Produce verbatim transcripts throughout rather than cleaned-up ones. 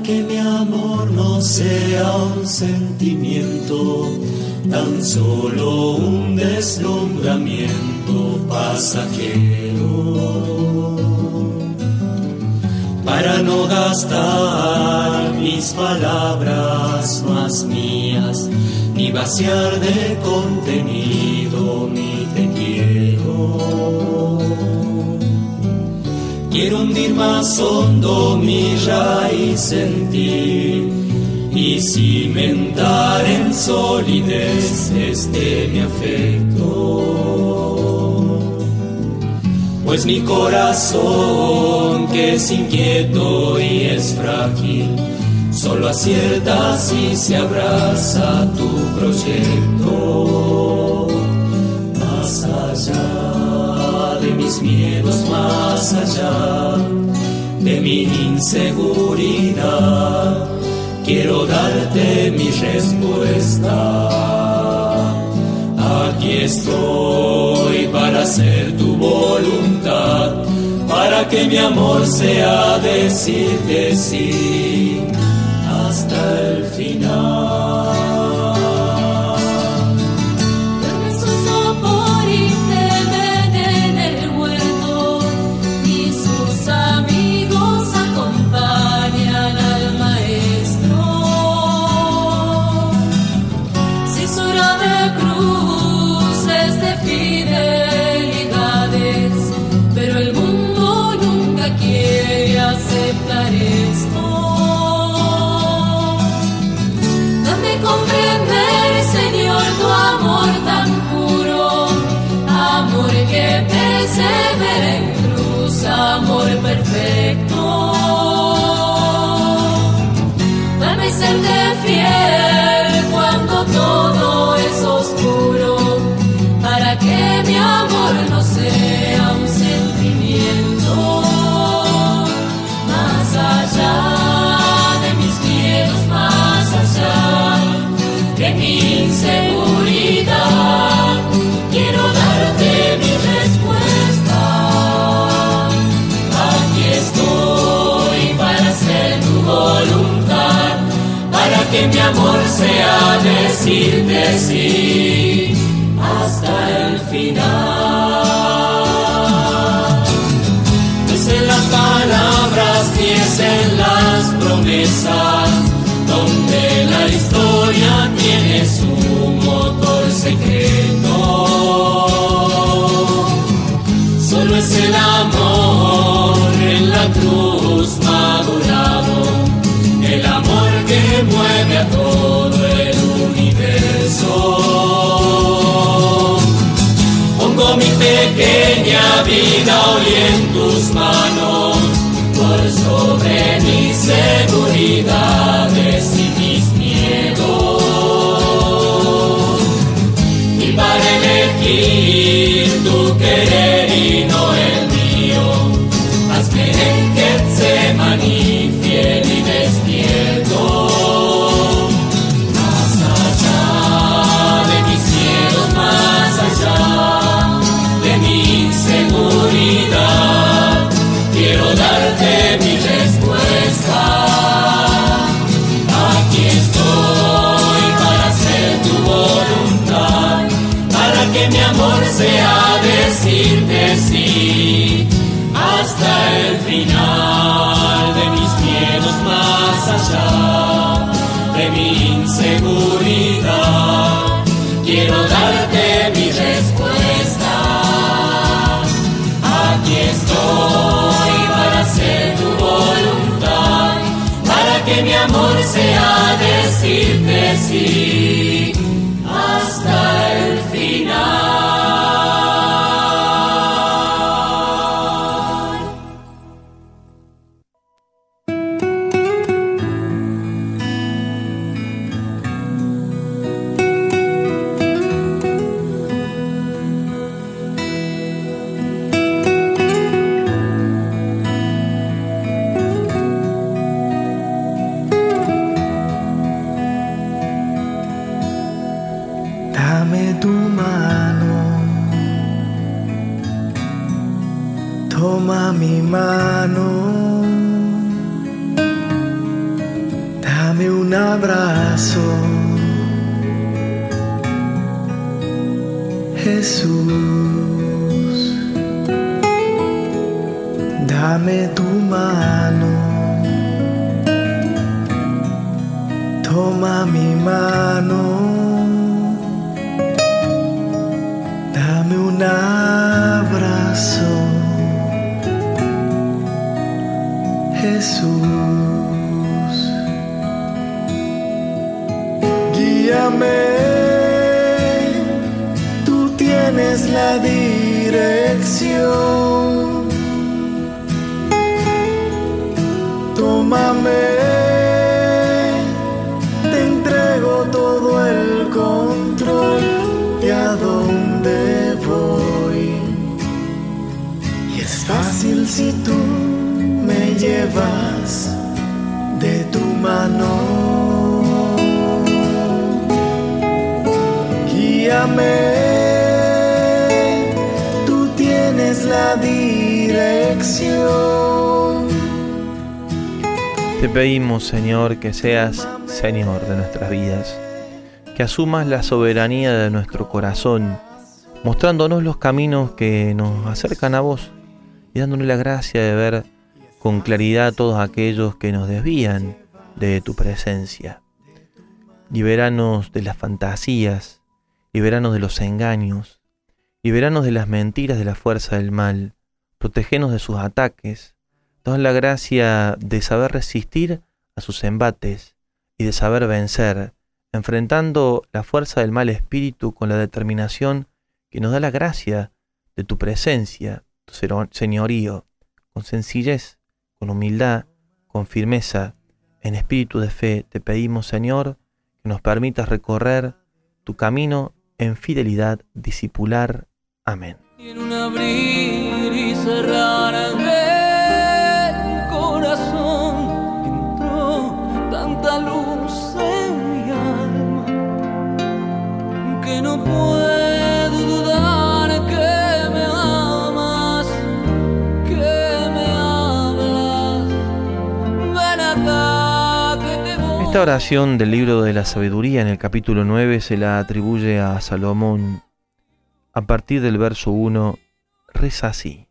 que mi amor no sea un sentimiento, tan solo un deslumbramiento pasajero, para no gastar mis palabras más mías, ni vaciar de contenido mi te quiero. Quiero hundir más hondo mi raíz en ti y cimentar en solidez este mi afecto, pues mi corazón, que es inquieto y es frágil, solo acierta si se abraza tu proyecto. Más allá de mis miedos, más allá de mi inseguridad, quiero darte mi respuesta. Aquí estoy para hacer tu voluntad, para que mi amor sea decirte sí hasta el final. Persevera en cruz, amor perfecto. Dame serte fiel cuando todo es oscuro, para que mi amor no sea un sentimiento. Más allá de mis miedos, más allá de mi inseguridad, quiero darte mi respuesta. Aquí estoy para hacer tu voluntad, para que mi amor sea decirte sí hasta el final. No es en las palabras ni es en las promesas donde la historia tiene su motor secreto. Solo es el amor en la cruz madurado, el amor que mueve a todo el universo. Pongo mi pequeña vida hoy en tus manos, por sobre mis seguridades y mis miedos, y para elegir tu querer y no el mío, hazme en Getsemaní fiel y despierto. Más allá de mis miedos, más allá de mi inseguridad, quiero darte mi respuesta. Aquí estoy para hacer tu voluntad, para que mi amor sea decirte sí hasta el final. De mis miedos, más allá de mi inseguridad, quiero darte mi respuesta. Aquí estoy para hacer tu voluntad, para que mi amor sea decirte sí hasta el final. Dame tu mano, toma mi mano, Dame un abrazo, Jesús. Dame tu mano, toma mi mano. Dame un abrazo, Jesús. Guíame, tú tienes la dirección. Tómame, te entrego todo el control de a dónde voy. Y es fácil si tú me llevas de tu mano. Guíame, tú tienes la dirección. Te pedimos, Señor, que seas Señor de nuestras vidas, que asumas la soberanía de nuestro corazón, mostrándonos los caminos que nos acercan a vos y dándonos la gracia de ver con claridad a todos aquellos que nos desvían de tu presencia. Libéranos de las fantasías, libéranos de los engaños, libéranos de las mentiras de la fuerza del mal, protégenos de sus ataques, danos la gracia de saber resistir a sus embates y de saber vencer, enfrentando la fuerza del mal espíritu con la determinación que nos da la gracia de tu presencia, tu señorío, con sencillez, con humildad, con firmeza, en espíritu de fe. Te pedimos, Señor, que nos permitas recorrer tu camino en fidelidad discipular. Amén. Y en un abrir y cerrar del corazón entró tanta luz en mi alma que no puedo dudar que me amas, que me hablas. Ven acá que te voy. Esta oración del libro de la sabiduría en el capítulo nueve se la atribuye a Salomón. A partir del verso uno, reza así: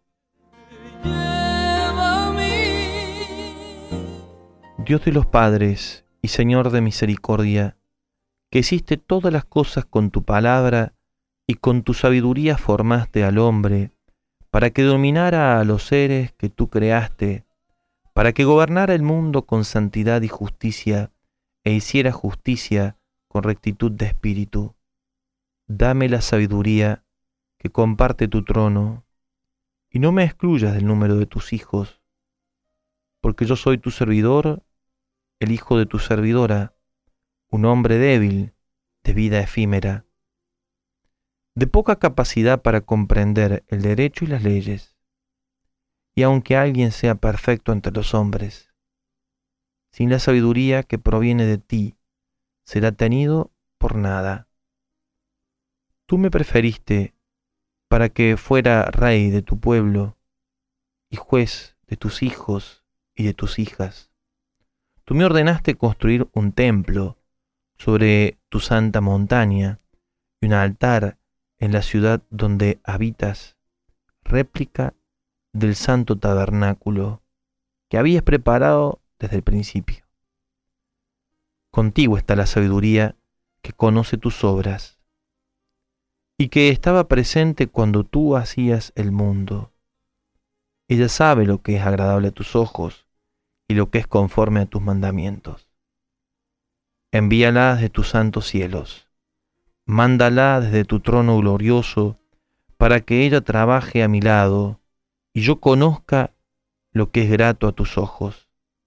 Dios de los padres y Señor de misericordia, que hiciste todas las cosas con tu palabra y con tu sabiduría formaste al hombre, para que dominara a los seres que tú creaste, para que gobernara el mundo con santidad y justicia, e hiciera justicia con rectitud de espíritu. Dame la sabiduría que comparte tu trono, y no me excluyas del número de tus hijos, porque yo soy tu servidor, el hijo de tu servidora, un hombre débil, de vida efímera, de poca capacidad para comprender el derecho y las leyes, y aunque alguien sea perfecto entre los hombres, sin la sabiduría que proviene de ti, será tenido por nada. Tú me preferiste para que fuera rey de tu pueblo y juez de tus hijos y de tus hijas. Tú me ordenaste construir un templo sobre tu santa montaña y un altar en la ciudad donde habitas, réplica del santo tabernáculo que habías preparado desde el principio. Contigo está la sabiduría que conoce tus obras y que estaba presente cuando tú hacías el mundo. Ella sabe lo que es agradable a tus ojos y lo que es conforme a tus mandamientos. Envíala desde tus santos cielos, mándala desde tu trono glorioso, para que ella trabaje a mi lado y yo conozca lo que es grato a tus ojos.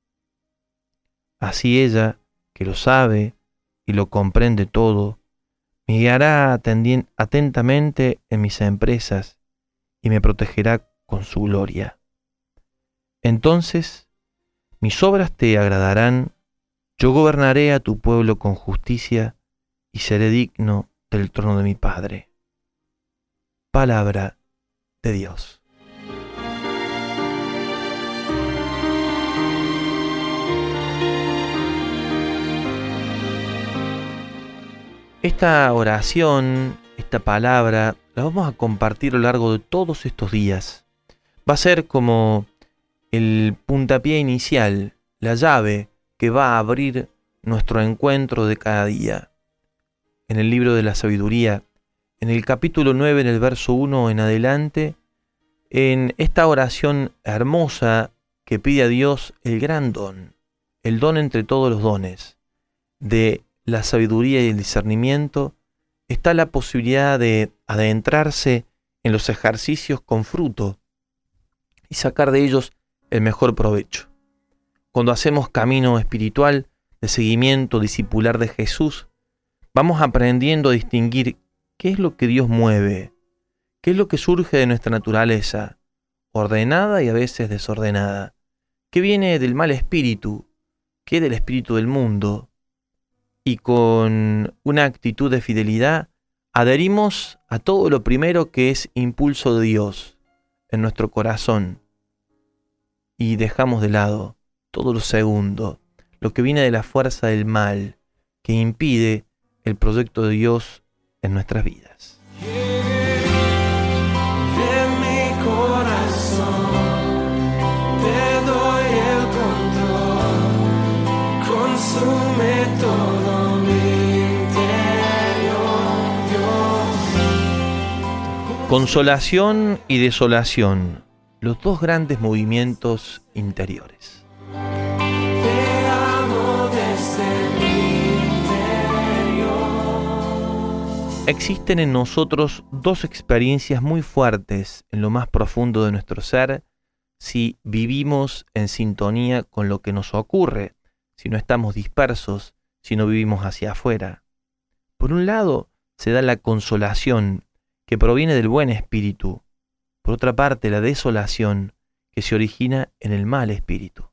Así ella, que lo sabe y lo comprende todo, me guiará atentamente en mis empresas y me protegerá con su gloria. Entonces mis obras te agradarán, yo gobernaré a tu pueblo con justicia y seré digno del trono de mi Padre. Palabra de Dios. Esta oración, esta palabra, la vamos a compartir a lo largo de todos estos días. Va a ser como el puntapié inicial, la llave que va a abrir nuestro encuentro de cada día. En el libro de la sabiduría, en el capítulo nueve, en el verso uno en adelante, en esta oración hermosa que pide a Dios el gran don, el don entre todos los dones, de la sabiduría y el discernimiento, está la posibilidad de adentrarse en los ejercicios con fruto y sacar de ellos el mejor provecho. Cuando hacemos camino espiritual de seguimiento discipular de Jesús, vamos aprendiendo a distinguir qué es lo que Dios mueve, qué es lo que surge de nuestra naturaleza, ordenada y a veces desordenada, qué viene del mal espíritu, qué del espíritu del mundo. Y con una actitud de fidelidad adherimos a todo lo primero que es impulso de Dios en nuestro corazón y dejamos de lado todo lo segundo, lo que viene de la fuerza del mal que impide el proyecto de Dios en nuestras vidas. De mi corazón te doy el control, consume todo mi interior, Dios. Consolación y desolación, los dos grandes movimientos interiores. Te amo desde mi interior. Existen en nosotros dos experiencias muy fuertes en lo más profundo de nuestro ser si vivimos en sintonía con lo que nos ocurre, si no estamos dispersos, si no vivimos hacia afuera. Por un lado, se da la consolación, que proviene del buen espíritu. Por otra parte, la desolación, que se origina en el mal espíritu.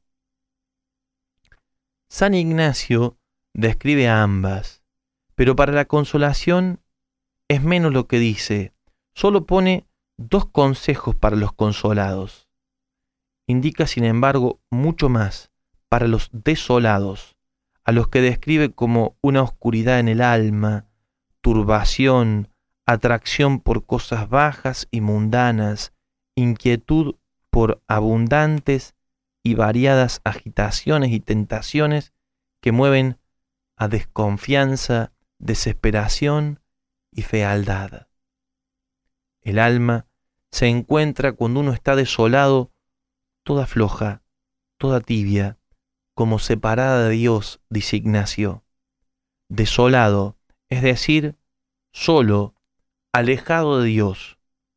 San Ignacio describe a ambas, pero para la consolación es menos lo que dice, solo pone dos consejos para los consolados. Indica, sin embargo, mucho más para los desolados, a los que describe como una oscuridad en el alma, turbación, atracción por cosas bajas y mundanas, inquietud por abundantes y variadas agitaciones y tentaciones que mueven a desconfianza, desesperación y fealdad. El alma se encuentra cuando uno está desolado, toda floja, toda tibia, como separada de Dios, dice Ignacio. Desolado, es decir, solo, alejado de Dios.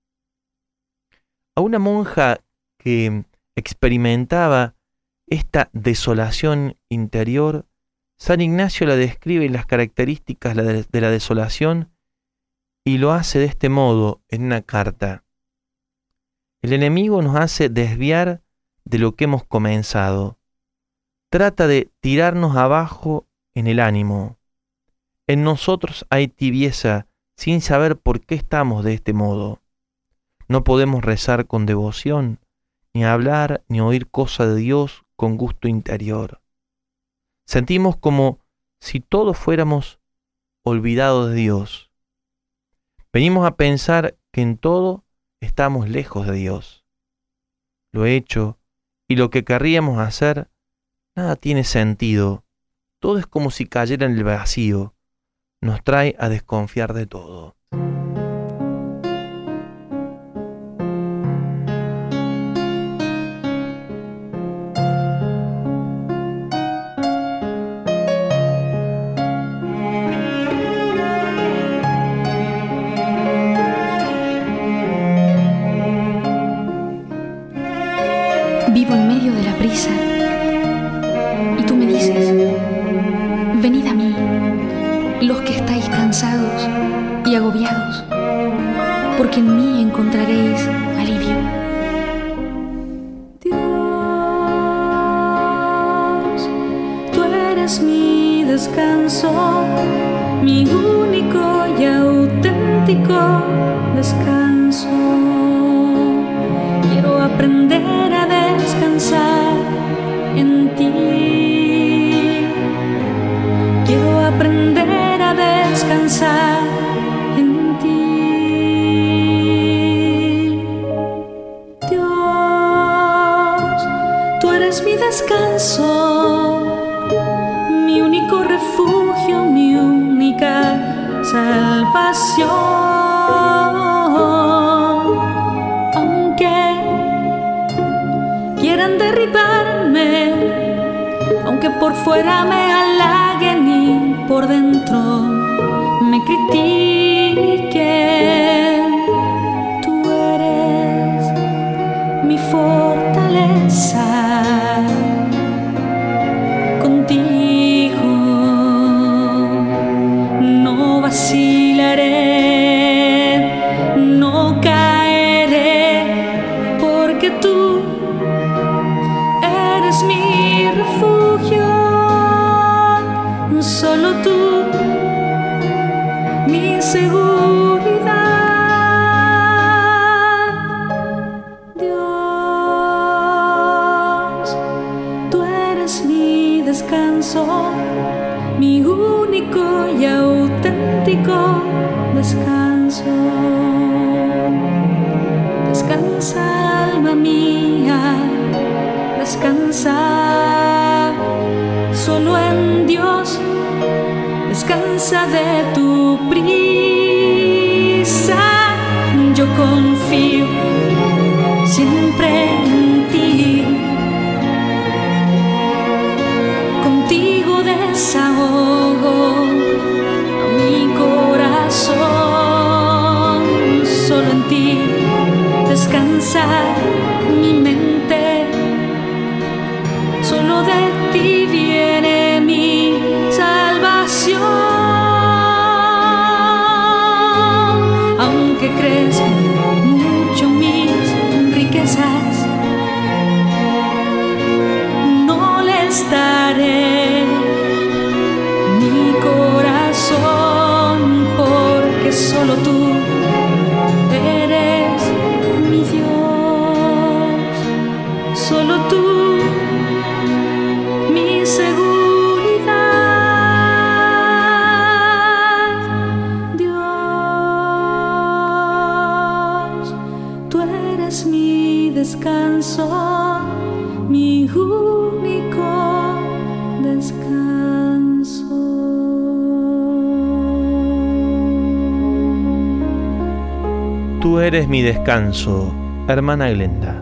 A una monja que experimentaba esta desolación interior, San Ignacio la describe en las características de la desolación y lo hace de este modo en una carta. El enemigo nos hace desviar de lo que hemos comenzado. Trata de tirarnos abajo en el ánimo. En nosotros hay tibieza sin saber por qué estamos de este modo. No podemos rezar con devoción, ni hablar ni oír cosa de Dios con gusto interior. Sentimos como si todos fuéramos olvidados de Dios. Venimos a pensar que en todo estamos lejos de Dios. Lo hecho y lo que querríamos hacer, nada tiene sentido. Todo es como si cayera en el vacío. Nos trae a desconfiar de todo. Vivo en medio de la prisa y tú me dices: venid a mí, los que estáis cansados y agobiados, porque en mí encontraréis alivio. Dios, tú eres mi descanso, mi único y auténtico descanso. Quiero aprender a descansar en ti. Quiero aprender a descansar eres mi descanso, mi único refugio, mi única salvación. Aunque quieran derribarme, aunque por fuera me halaguen y por dentro me critiquen, tú eres mi fortaleza. Contigo no vacilaré, no caeré, porque tú eres mi refugio, solo tú, mi seguridad. Dios, tú eres mi descanso, mi único y auténtico descanso. Descansa, alma mía, descansa solo en Dios, descansa de tu prisa. Yo confío siempre en ti, contigo desahogo a mi corazón, solo en ti descansa mi mente, solo de ti viene mi salvación. Aunque crezcan mucho mis riquezas, no les daré mi corazón, porque solo tú eres mi Dios, solo tú mi seguridad. Dios, tú eres mi descanso, mi único descanso. Tú eres mi descanso, hermana Glenda.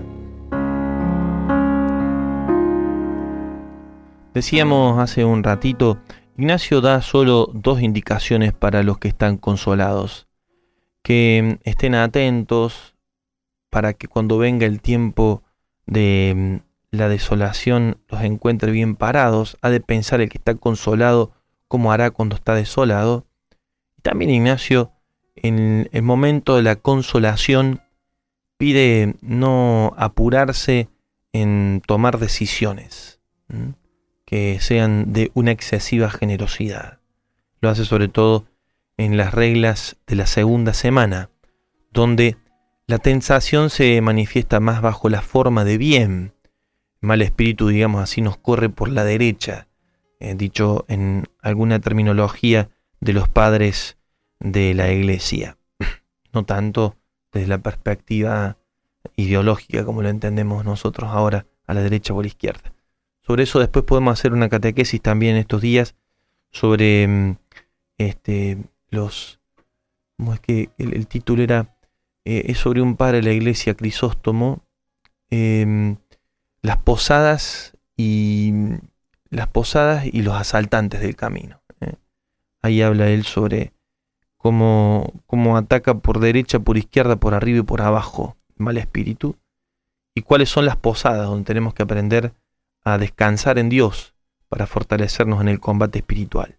Decíamos hace un ratito, Ignacio da solo dos indicaciones para los que están consolados. Que estén atentos para que cuando venga el tiempo de la desolación los encuentre bien parados. Ha de pensar el que está consolado cómo hará cuando está desolado. Y también Ignacio, en el momento de la consolación, pide no apurarse en tomar decisiones ¿Mm? que sean de una excesiva generosidad. Lo hace sobre todo en las reglas de la segunda semana, donde la tentación se manifiesta más bajo la forma de bien. El mal espíritu, digamos así, nos corre por la derecha, eh, dicho en alguna terminología de los padres de la Iglesia. No tanto desde la perspectiva ideológica como lo entendemos nosotros ahora, a la derecha o a la izquierda. Sobre eso después podemos hacer una catequesis también estos días sobre este, los... ¿Cómo es que el, el título era? Eh, es sobre un padre de la Iglesia, Crisóstomo, eh, las posadas y las posadas y los asaltantes del camino. Eh. Ahí habla él sobre cómo, cómo ataca por derecha, por izquierda, por arriba y por abajo el mal espíritu, y cuáles son las posadas donde tenemos que aprender a descansar en Dios para fortalecernos en el combate espiritual.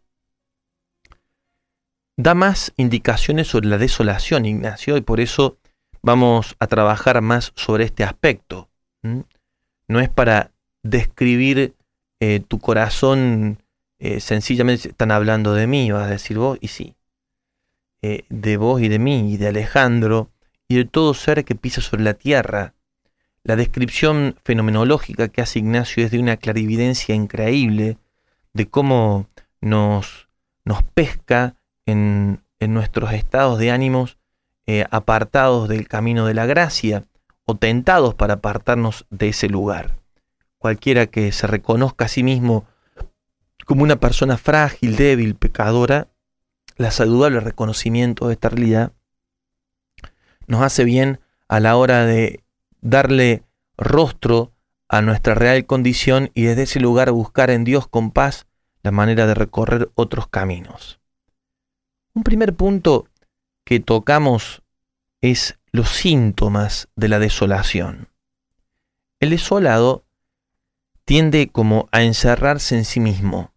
Da más indicaciones sobre la desolación, Ignacio, y por eso vamos a trabajar más sobre este aspecto. ¿Mm? No es para describir eh, tu corazón, eh, sencillamente están hablando de mí, vas a decir vos, y sí, eh, de vos y de mí, y de Alejandro, y de todo ser que pisa sobre la tierra. La descripción fenomenológica que hace Ignacio es de una clarividencia increíble, de cómo nos, nos pesca en, en nuestros estados de ánimos eh, apartados del camino de la gracia, o tentados para apartarnos de ese lugar. cualquiera que se reconozca a sí mismo como una persona frágil, débil, pecadora, la saludable reconocimiento de esta realidad nos hace bien a la hora de darle rostro a nuestra real condición y desde ese lugar buscar en Dios con paz la manera de recorrer otros caminos. Un primer punto que tocamos es los síntomas de la desolación. El desolado tiende como a encerrarse en sí mismo.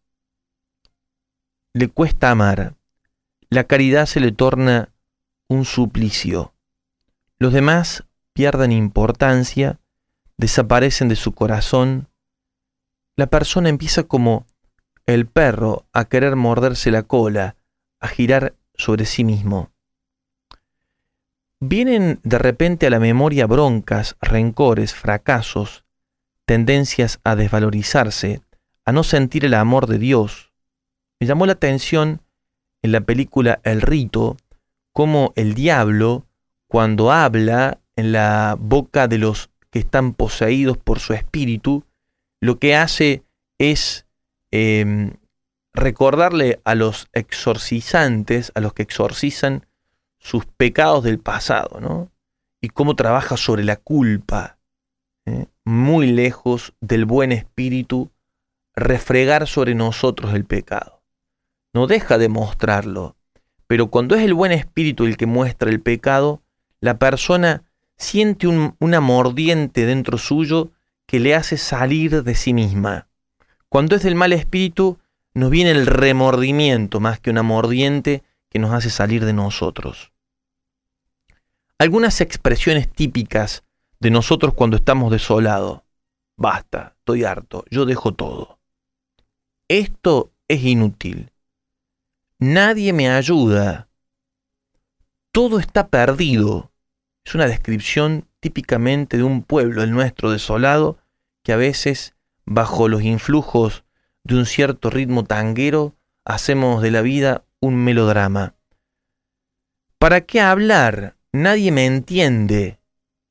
Le cuesta amar. La caridad se le torna un suplicio. Los demás pierden importancia, desaparecen de su corazón. La persona empieza como el perro a querer morderse la cola, a girar sobre sí mismo. Vienen de repente a la memoria broncas, rencores, fracasos, tendencias a desvalorizarse, a no sentir el amor de Dios. Me llamó la atención en la película El Rito cómo el diablo, cuando habla en la boca de los que están poseídos por su espíritu, lo que hace es eh, recordarle a los exorcizantes, a los que exorcizan sus pecados del pasado, ¿no? Y cómo trabaja sobre la culpa, ¿eh? Muy lejos del buen espíritu, refregar sobre nosotros el pecado. No deja de mostrarlo, pero cuando es el buen espíritu el que muestra el pecado, la persona siente un, una mordiente dentro suyo que le hace salir de sí misma. Cuando es del mal espíritu, nos viene el remordimiento más que una mordiente que nos hace salir de nosotros. Algunas expresiones típicas de nosotros cuando estamos desolados. Basta, estoy harto, yo dejo todo. Esto es inútil. Nadie me ayuda. Todo está perdido. Es una descripción típicamente de un pueblo, el nuestro, desolado, que a veces, bajo los influjos de un cierto ritmo tanguero, hacemos de la vida un melodrama. ¿Para qué hablar? Nadie me entiende.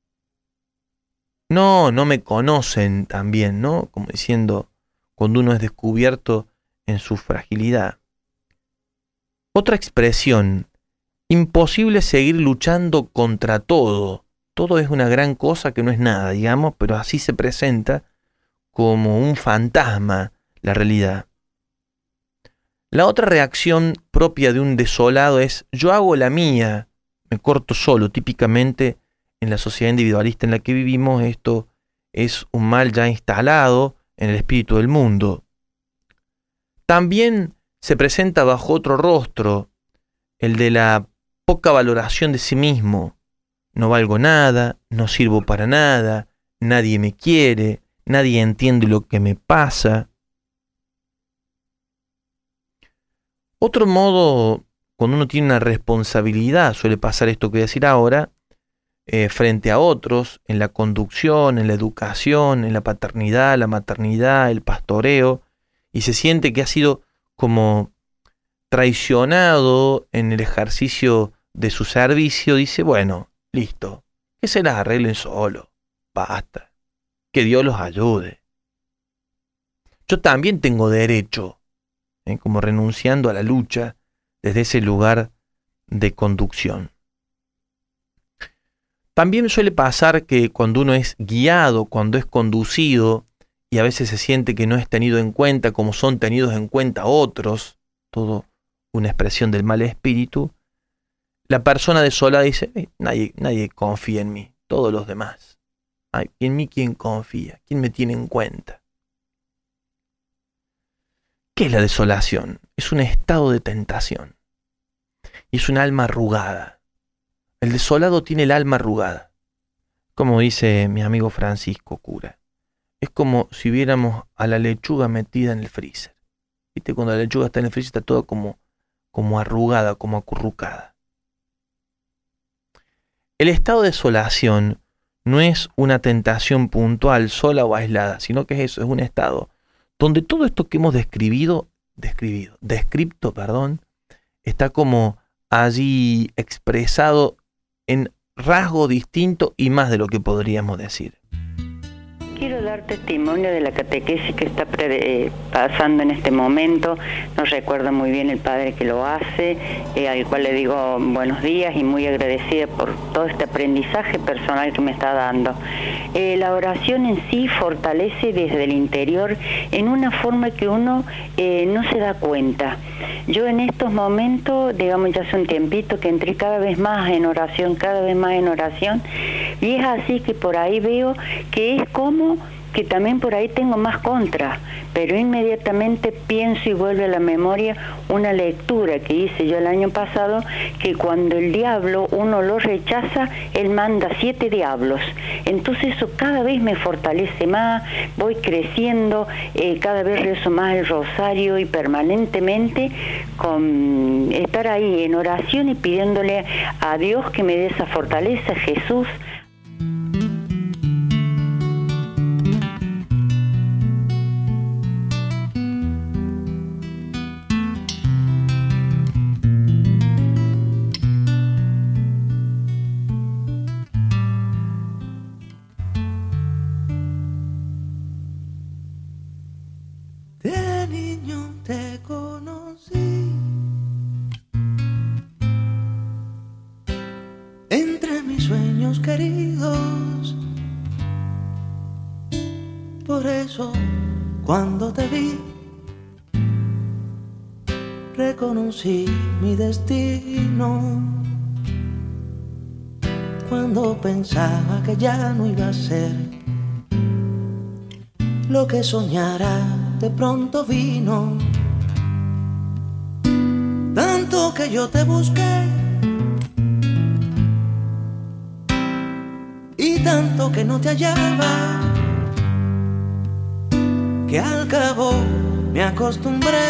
No, no me conocen también, ¿no? Como diciendo, cuando uno es descubierto en su fragilidad. Otra expresión, imposible seguir luchando contra todo. Todo es una gran cosa que no es nada, digamos, pero así se presenta como un fantasma la realidad. La otra reacción propia de un desolado es, yo hago la mía, me corto solo. Típicamente en la sociedad individualista en la que vivimos, esto es un mal ya instalado en el espíritu del mundo. También se presenta bajo otro rostro, el de la poca valoración de sí mismo. No valgo nada, no sirvo para nada, nadie me quiere, nadie entiende lo que me pasa. Otro modo, cuando uno tiene una responsabilidad, suele pasar esto que voy a decir ahora, eh, frente a otros, en la conducción, en la educación, en la paternidad, la maternidad, el pastoreo, y se siente que ha sido como traicionado en el ejercicio de su servicio, dice, bueno, listo, que se las arreglen solo, basta, que Dios los ayude. Yo también tengo derecho, ¿eh? Como renunciando a la lucha desde ese lugar de conducción. También suele pasar que cuando uno es guiado, cuando es conducido, y a veces se siente que no es tenido en cuenta como son tenidos en cuenta otros, todo una expresión del mal espíritu, la persona desolada dice, eh, nadie, nadie confía en mí, todos los demás. Ay, ¿en mí quién confía? ¿Quién me tiene en cuenta? ¿Qué es la desolación? Es un estado de tentación. Y es un alma arrugada. El desolado tiene el alma arrugada. Como dice mi amigo Francisco Cura. Es como si viéramos a la lechuga metida en el freezer. ¿Viste? Cuando la lechuga está en el freezer está todo como, como arrugada, como acurrucada. El estado de desolación no es una tentación puntual, sola o aislada, sino que es eso, es un estado donde todo esto que hemos describido, describido, descripto, perdón, está como allí expresado en rasgo distinto y más de lo que podríamos decir. quiero dar testimonio de la catequesis que está pre- pasando en este momento. No recuerdo muy bien el padre que lo hace, eh, al cual le digo buenos días y muy agradecida por todo este aprendizaje personal que me está dando. Eh, la oración en sí fortalece desde el interior en una forma que uno eh, no se da cuenta. Yo en estos momentos, digamos ya hace un tiempito que entré cada vez más en oración, cada vez más en oración, y es así que por ahí veo que es como que también por ahí tengo más contra, pero inmediatamente pienso y vuelve a la memoria una lectura que hice yo el año pasado, que cuando el diablo uno lo rechaza, él manda siete diablos. Entonces eso cada vez me fortalece más, voy creciendo, eh, cada vez rezo más el rosario y permanentemente con estar ahí en oración y pidiéndole a Dios que me dé esa fortaleza, Jesús. Queridos, por eso cuando te vi reconocí mi destino. Cuando pensaba que ya no iba a ser lo que soñara, de pronto vino. Tanto que yo te busqué y tanto que no te hallaba, que al cabo me acostumbré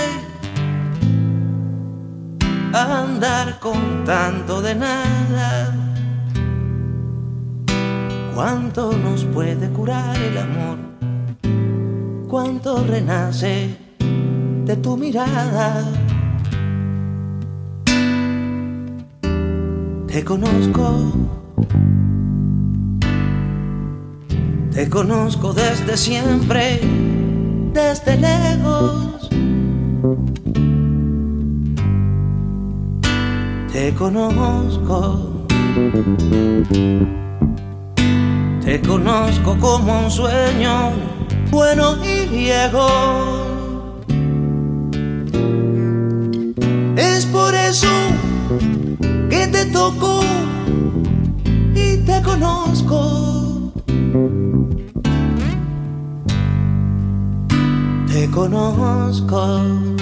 a andar con tanto de nada. Cuánto nos puede curar el amor, cuánto renace de tu mirada. Te conozco, te conozco desde siempre, desde lejos. Te conozco, te conozco como un sueño bueno y viejo. Es por eso que te toco y te conozco. Te conozco.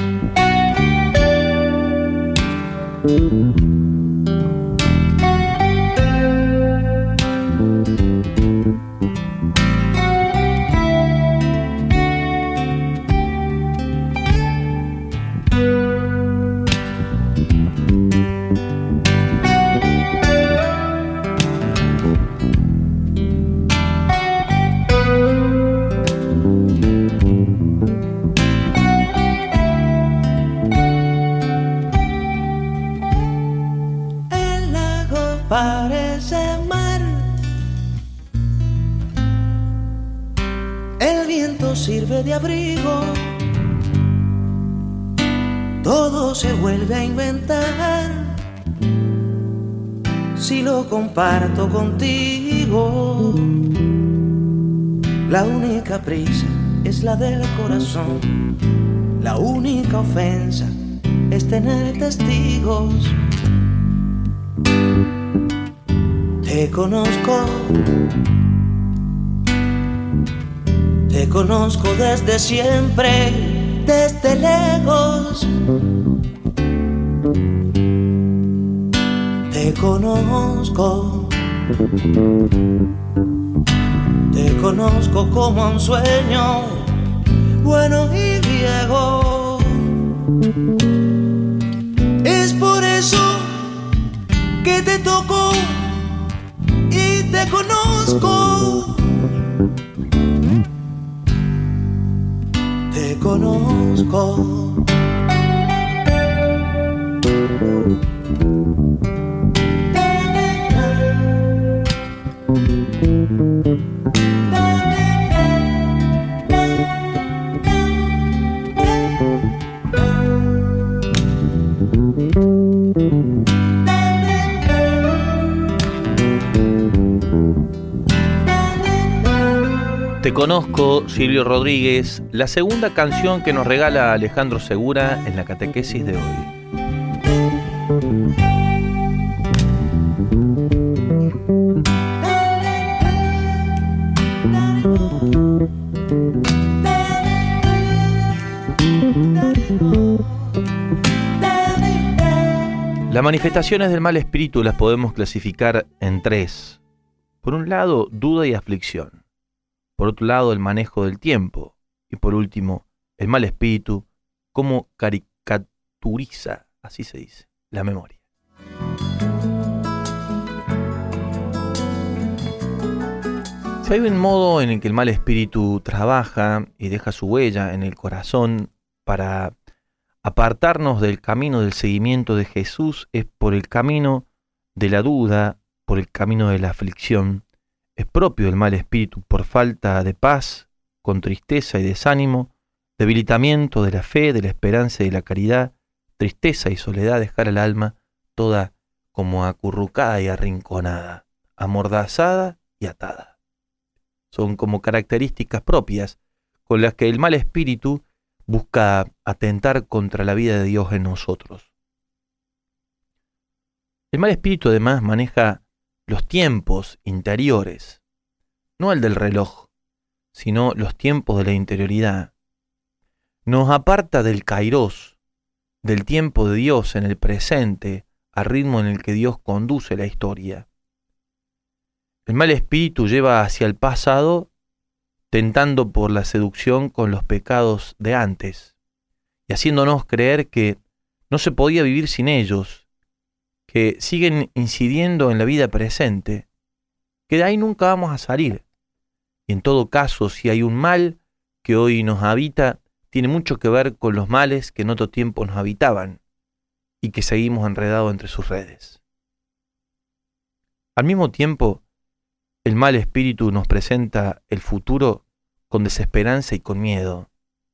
Parece mar, el viento sirve de abrigo, todo se vuelve a inventar si lo comparto contigo. La única prisa es la del corazón, la única ofensa es tener testigos. Te conozco, te conozco desde siempre, desde lejos. Te conozco, te conozco como un sueño bueno y viejo. Es por eso que te toco y te conozco. Te conozco. Te conozco, Silvio Rodríguez, la segunda canción que nos regala Alejandro Segura en la catequesis de hoy. Las manifestaciones del mal espíritu las podemos clasificar en tres. Por un lado, duda y aflicción. Por otro lado, el manejo del tiempo. Y por último, el mal espíritu, cómo caricaturiza, así se dice, la memoria. Si hay un modo en el que el mal espíritu trabaja y deja su huella en el corazón para apartarnos del camino del seguimiento de Jesús, es por el camino de la duda, por el camino de la aflicción. Es propio del mal espíritu por falta de paz, con tristeza y desánimo, debilitamiento de la fe, de la esperanza y de la caridad, tristeza y soledad, dejar al alma toda como acurrucada y arrinconada, amordazada y atada. Son como características propias con las que el mal espíritu busca atentar contra la vida de Dios en nosotros. El mal espíritu además maneja los tiempos interiores, no el del reloj, sino los tiempos de la interioridad. Nos aparta del kairos, del tiempo de Dios en el presente, al ritmo en el que Dios conduce la historia. El mal espíritu lleva hacia el pasado, tentando por la seducción con los pecados de antes, y haciéndonos creer que no se podía vivir sin ellos, que siguen incidiendo en la vida presente, que de ahí nunca vamos a salir. Y en todo caso, si hay un mal que hoy nos habita, tiene mucho que ver con los males que en otro tiempo nos habitaban y que seguimos enredados entre sus redes. Al mismo tiempo, el mal espíritu nos presenta el futuro con desesperanza y con miedo.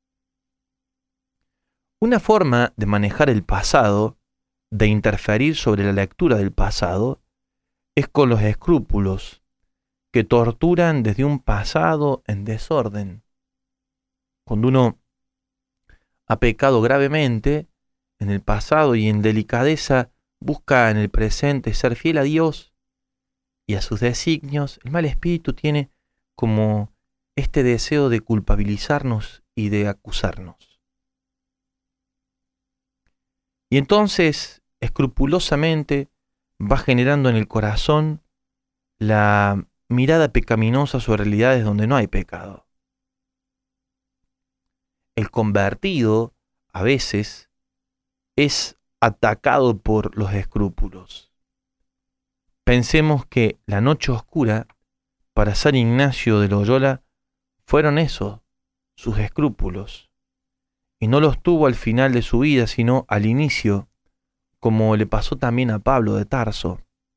Una forma de manejar el pasado, de interferir sobre la lectura del pasado, es con los escrúpulos, que torturan desde un pasado en desorden. Cuando uno ha pecado gravemente en el pasado y en delicadeza busca en el presente ser fiel a Dios y a sus designios, el mal espíritu tiene como este deseo de culpabilizarnos y de acusarnos. Y entonces, escrupulosamente, va generando en el corazón la mirada pecaminosa sobre realidades donde no hay pecado. El convertido, a veces, es atacado por los escrúpulos. Pensemos que la noche oscura, para San Ignacio de Loyola, fueron eso, sus escrúpulos. Y no los tuvo al final de su vida, sino al inicio, como le pasó también a Pablo de Tarso.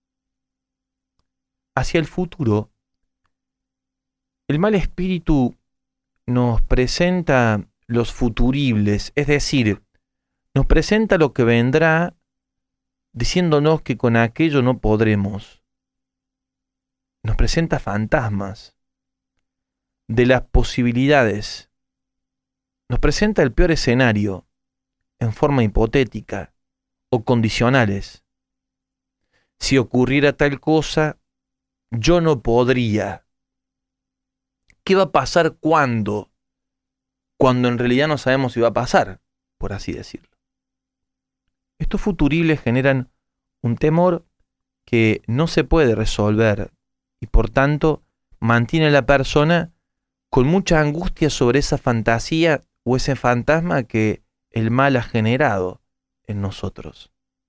Hacia el futuro, el mal espíritu nos presenta los futuribles, es decir, nos presenta lo que vendrá, diciéndonos que con aquello no podremos. Nos presenta fantasmas de las posibilidades. Nos presenta el peor escenario en forma hipotética o condicionales. Si ocurriera tal cosa, yo no podría. ¿Qué va a pasar cuándo? Cuando en realidad no sabemos si va a pasar, por así decirlo. Estos futuribles generan un temor que no se puede resolver y por tanto mantiene a la persona con mucha angustia sobre esa fantasía o ese fantasma que el mal ha generado en nosotros.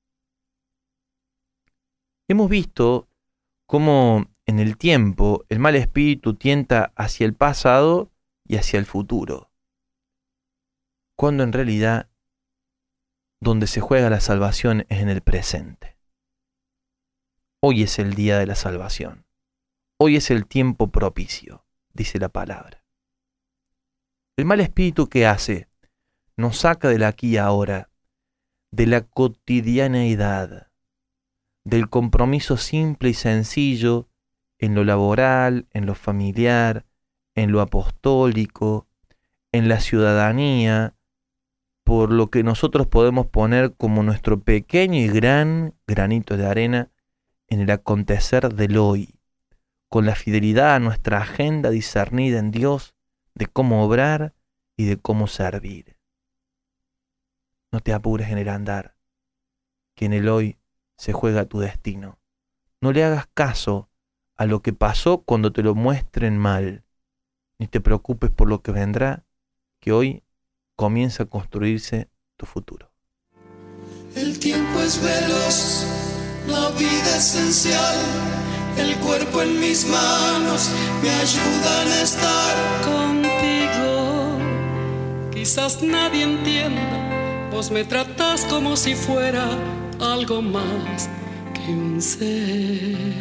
Hemos visto cómo en el tiempo el mal espíritu tienta hacia el pasado y hacia el futuro, cuando en realidad donde se juega la salvación es en el presente. Hoy es el día de la salvación. Hoy es el tiempo propicio, dice la palabra. El mal espíritu, ¿qué hace? Nos saca del aquí y ahora, de la cotidianeidad, del compromiso simple y sencillo en lo laboral, en lo familiar, en lo apostólico, en la ciudadanía, por lo que nosotros podemos poner como nuestro pequeño y gran granito de arena en el acontecer del hoy, con la fidelidad a nuestra agenda discernida en Dios de cómo obrar y de cómo servir. No te apures en el andar, que en el hoy se juega tu destino. No le hagas caso a lo que pasó cuando te lo muestren mal, ni te preocupes por lo que vendrá, que hoy comienza a construirse tu futuro. El tiempo es veloz, la vida esencial, el cuerpo en mis manos me ayudan a estar contigo. Quizás nadie entienda, vos me tratás como si fuera algo más que un ser.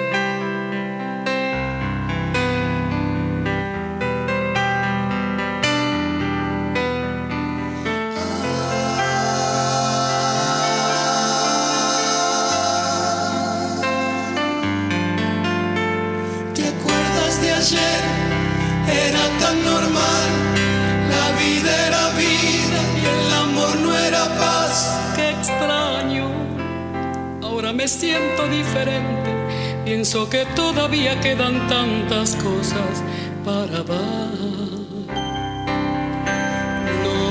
Era tan normal, la vida era vida y el amor no era paz. Qué extraño, ahora me siento diferente. Pienso que todavía quedan tantas cosas para dar. ¿No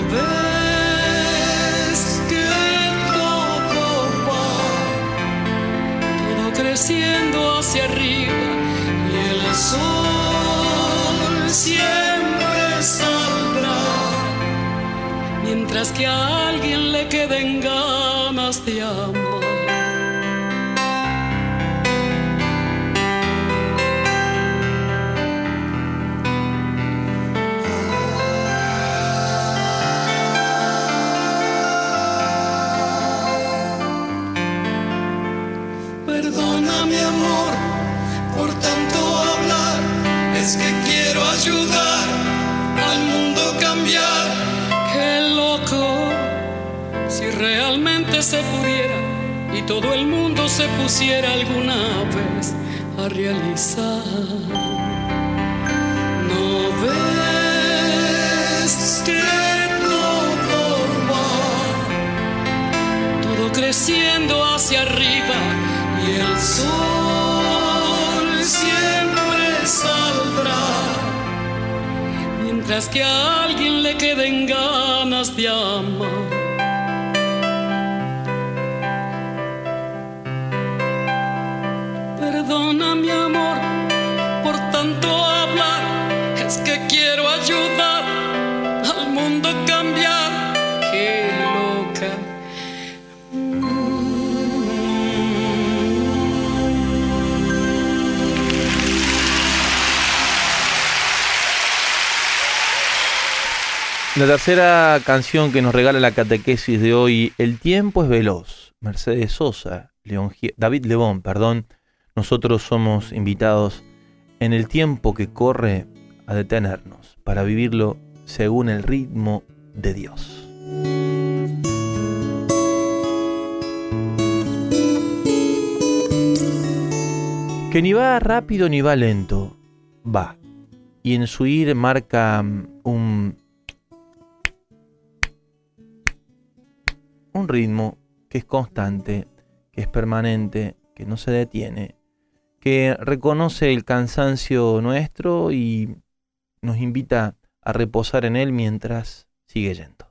ves que todo va, todo creciendo hacia arriba y el sol siempre saldrá, mientras que a alguien le queden ganas de amar? Perdona mi amor por tanto hablar, es que quiero ayudar al mundo a cambiar. Qué loco, si realmente se pudiera y todo el mundo se pusiera alguna vez a realizar. ¿No ves que todo va, todo creciendo hacia arriba y el sol siempre saldrá, mientras que a alguien le queden ganas de amar? Perdona mi amor por tanto hablar, es que quiero ayudar al mundo a cambiar. Qué loca. La tercera canción que nos regala la catequesis de hoy, El tiempo es veloz, Mercedes Sosa, León, David Lebón, perdón. Nosotros somos invitados en el tiempo que corre a detenernos para vivirlo según el ritmo de Dios. Que ni va rápido ni va lento, va. Y en su ir marca un... un ritmo que es constante, que es permanente, que no se detiene, que reconoce el cansancio nuestro y nos invita a reposar en él mientras sigue yendo.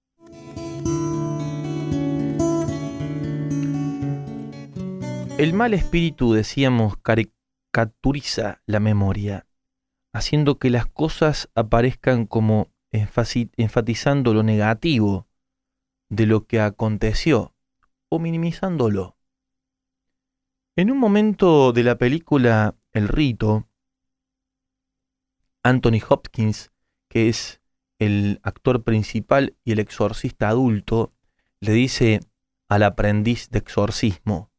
El mal espíritu, decíamos, caricaturiza la memoria, haciendo que las cosas aparezcan como enfatizando lo negativo de lo que aconteció o minimizándolo. En un momento de la película El Rito, Anthony Hopkins, que es el actor principal y el exorcista adulto, le dice al aprendiz de exorcismo: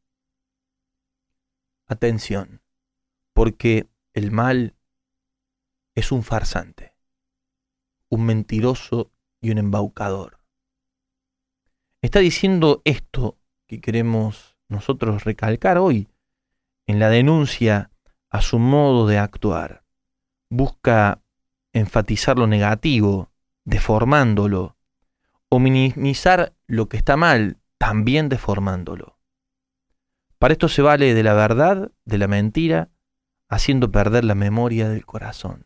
atención, porque el mal es un farsante, un mentiroso y un embaucador. Está diciendo esto que queremos nosotros recalcar hoy en la denuncia a su modo de actuar, busca enfatizar lo negativo, deformándolo, o minimizar lo que está mal, también deformándolo. Para esto se vale de la verdad, de la mentira, haciendo perder la memoria del corazón.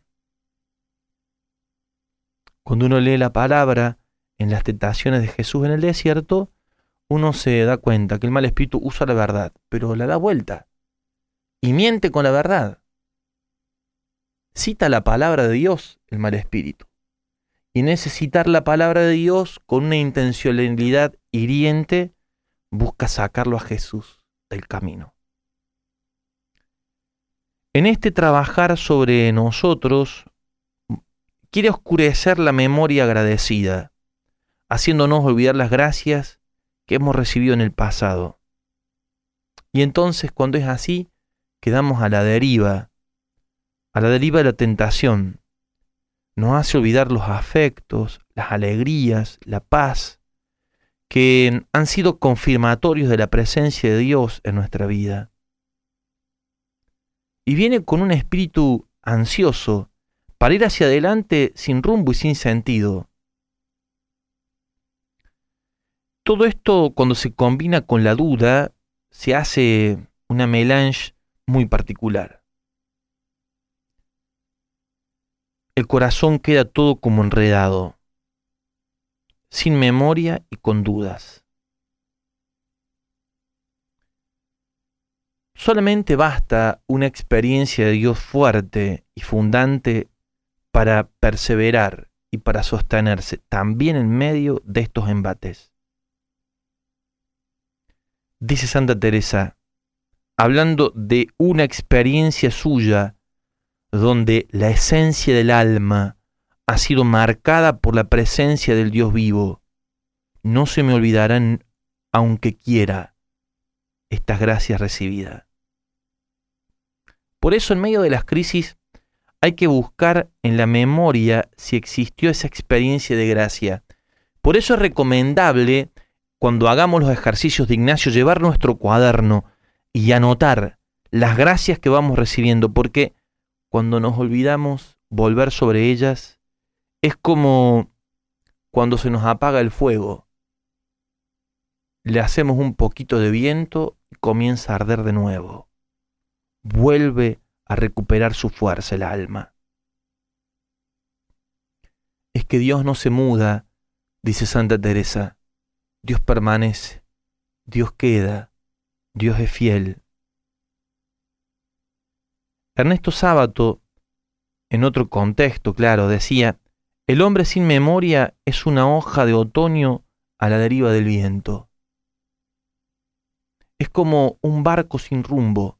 Cuando uno lee la palabra en las tentaciones de Jesús en el desierto, uno se da cuenta que el mal espíritu usa la verdad, pero la da vuelta y miente con la verdad. Cita la palabra de Dios el mal espíritu. Y necesitar la palabra de Dios con una intencionalidad hiriente busca sacarlo a Jesús del camino. En este trabajar sobre nosotros, quiere oscurecer la memoria agradecida, haciéndonos olvidar las gracias que hemos recibido en el pasado. Y entonces, cuando es así, quedamos a la deriva, a la deriva de la tentación. Nos hace olvidar los afectos, las alegrías, la paz, que han sido confirmatorios de la presencia de Dios en nuestra vida. Y viene con un espíritu ansioso para ir hacia adelante sin rumbo y sin sentido. Todo esto, cuando se combina con la duda, se hace una melange muy particular. El corazón queda todo como enredado, sin memoria y con dudas. Solamente basta una experiencia de Dios fuerte y fundante para perseverar y para sostenerse también en medio de estos embates. Dice Santa Teresa, hablando de una experiencia suya donde la esencia del alma ha sido marcada por la presencia del Dios vivo, no se me olvidarán, aunque quiera, estas gracias recibidas. Por eso, en medio de las crisis, hay que buscar en la memoria si existió esa experiencia de gracia. Por eso es recomendable, cuando hagamos los ejercicios de Ignacio, llevar nuestro cuaderno y anotar las gracias que vamos recibiendo, porque cuando nos olvidamos volver sobre ellas, es como cuando se nos apaga el fuego. Le hacemos un poquito de viento y comienza a arder de nuevo. Vuelve a recuperar su fuerza el alma. Es que Dios no se muda, dice Santa Teresa. Dios permanece, Dios queda, Dios es fiel. Ernesto Sábato, en otro contexto, claro, decía: el hombre sin memoria es una hoja de otoño a la deriva del viento. Es como un barco sin rumbo.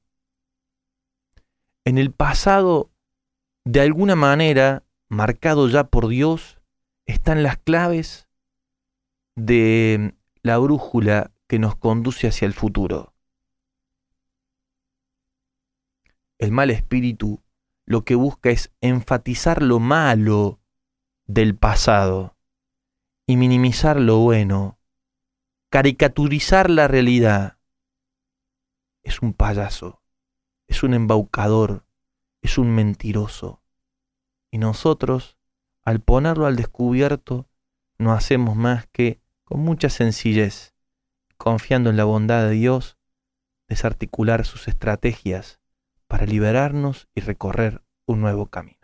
En el pasado, de alguna manera, marcado ya por Dios, están las claves de la brújula que nos conduce hacia el futuro. El mal espíritu lo que busca es enfatizar lo malo del pasado y minimizar lo bueno, caricaturizar la realidad. Es un payaso, es un embaucador, es un mentiroso. Y nosotros, al ponerlo al descubierto, no hacemos más que, con mucha sencillez, confiando en la bondad de Dios, desarticular sus estrategias para liberarnos y recorrer un nuevo camino.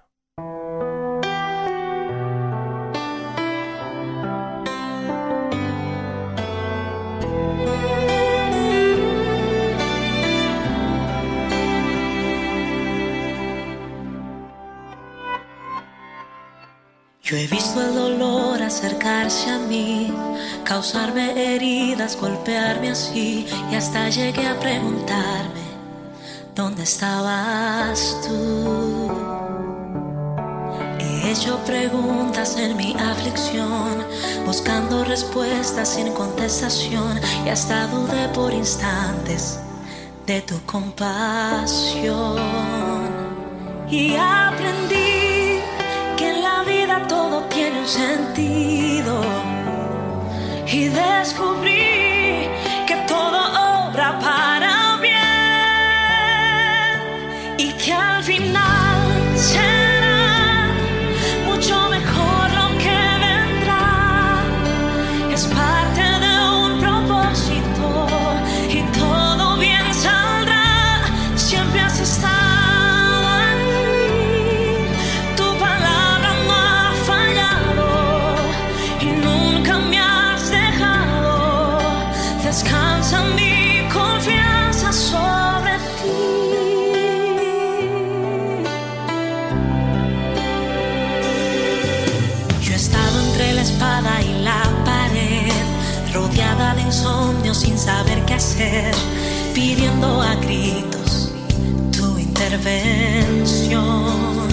Yo he visto el dolor acercarse a mí, causarme heridas, golpearme así, y hasta llegué a preguntarme: ¿dónde estabas tú? He hecho preguntas en mi aflicción, buscando respuestas sin contestación, y hasta dudé por instantes de tu compasión. Y aprendí que en la vida todo tiene un sentido, y descubrí que todo obra para bien, y que al final será saber qué hacer, pidiendo a gritos tu intervención.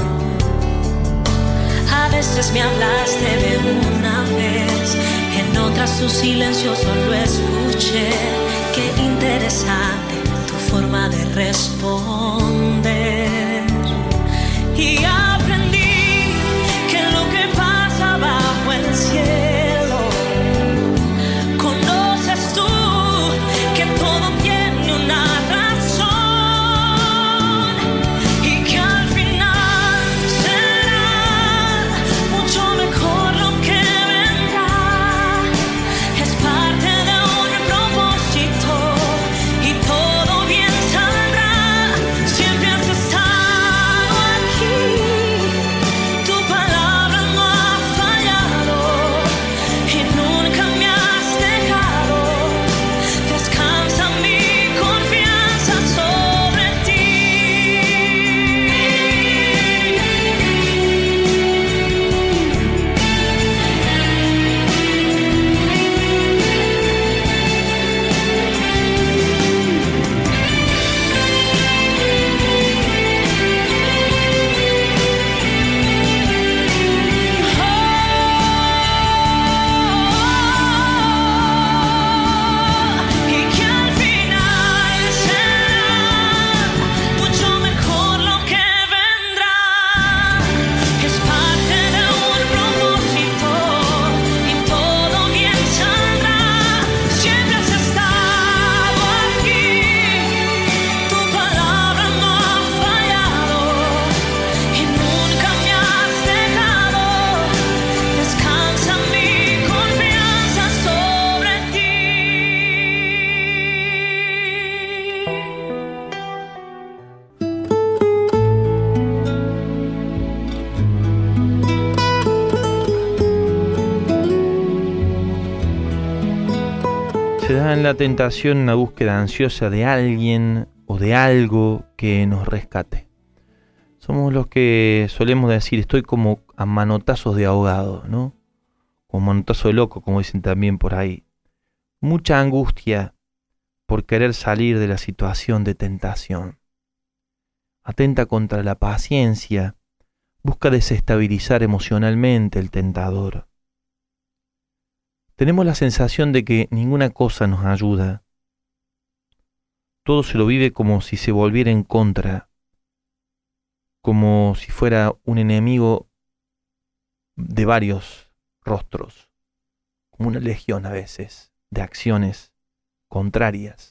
A veces me hablaste de una vez, en otras tu silencio solo escuché. Qué interesante tu forma de responder. Y aprendí que lo que pasa bajo el cielo, conoces tú, que todo tiene una razón y que al final será mucho mejor lo que vendrá. Es parte de un propósito y todo bien saldrá. Siempre has estado aquí, tu palabra no ha fallado y nunca me has dejado. Descansa mi confianza sobre ti. Y que al final será mucho mejor lo que vendrá. Es parte de un propósito y todo bien saldrá. Siempre has estado aquí, tu palabra no ha fallado y nunca me has dejado. Descansa mi confianza sobre ti. Se da en la tentación una búsqueda ansiosa de alguien o de algo que nos rescate. Somos los que solemos decir, estoy como a manotazos de ahogado, ¿no? Como manotazo de loco, como dicen también por ahí. Mucha angustia por querer salir de la situación de tentación. Atenta contra la paciencia, busca desestabilizar emocionalmente el tentador. Tenemos la sensación de que ninguna cosa nos ayuda. Todo se lo vive como si se volviera en contra, como si fuera un enemigo de varios rostros, como una legión a veces de acciones contrarias.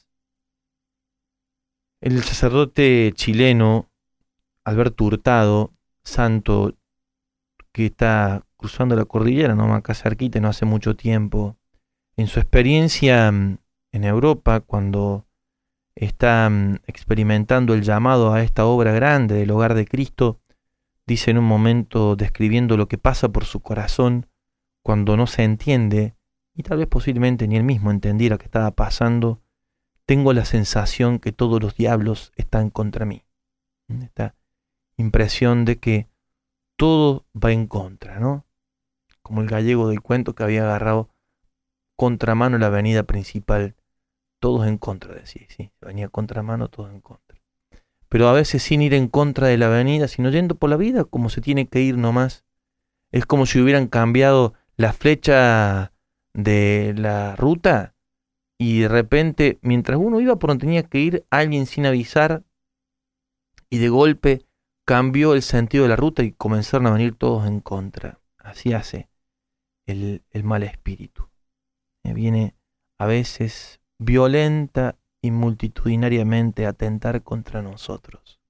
El sacerdote chileno Alberto Hurtado, santo que está cruzando la cordillera, ¿no? Acá cerquita, no hace mucho tiempo, en su experiencia en Europa, cuando está experimentando el llamado a esta obra grande del hogar de Cristo, dice en un momento, describiendo lo que pasa por su corazón cuando no se entiende, y tal vez posiblemente ni él mismo entendiera lo que estaba pasando: tengo la sensación que todos los diablos están contra mí. Esta impresión de que todo va en contra, ¿no? Como el gallego del cuento que había agarrado contramano la avenida principal. Todos en contra, decía, sí, venía contramano, todos en contra. Pero a veces sin ir en contra de la avenida, sino yendo por la vida como se tiene que ir nomás. Es como si hubieran cambiado la flecha de la ruta y de repente, mientras uno iba por donde tenía que ir, alguien sin avisar y de golpe cambió el sentido de la ruta y comenzaron a venir todos en contra. Así hace el, el mal espíritu. Viene a veces violenta y multitudinariamente a atentar contra nosotros.